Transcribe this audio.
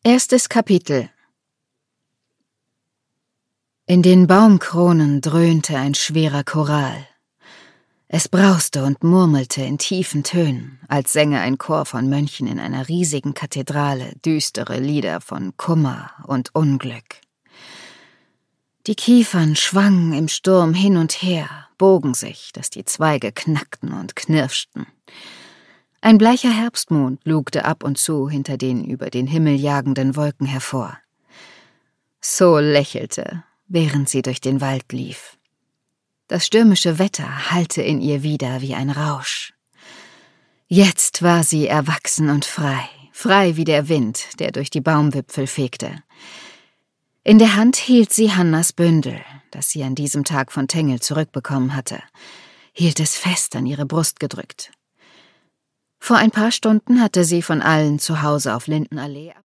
Erstes Kapitel. In den Baumkronen dröhnte ein schwerer Choral. Es brauste und murmelte in tiefen Tönen, als sänge ein Chor von Mönchen in einer riesigen Kathedrale düstere Lieder von Kummer und Unglück. Die Kiefern schwangen im Sturm hin und her, bogen sich, dass die Zweige knackten und knirschten. Ein bleicher Herbstmond lugte ab und zu hinter den über den Himmel jagenden Wolken hervor. So lächelte, während sie durch den Wald lief. Das stürmische Wetter hallte in ihr wider wie ein Rausch. Jetzt war sie erwachsen und frei, frei wie der Wind, der durch die Baumwipfel fegte. In der Hand hielt sie Hannas Bündel, das sie an diesem Tag von Tengel zurückbekommen hatte, hielt es fest an ihre Brust gedrückt. Vor ein paar Stunden hatte sie von allen zu Hause auf Lindenallee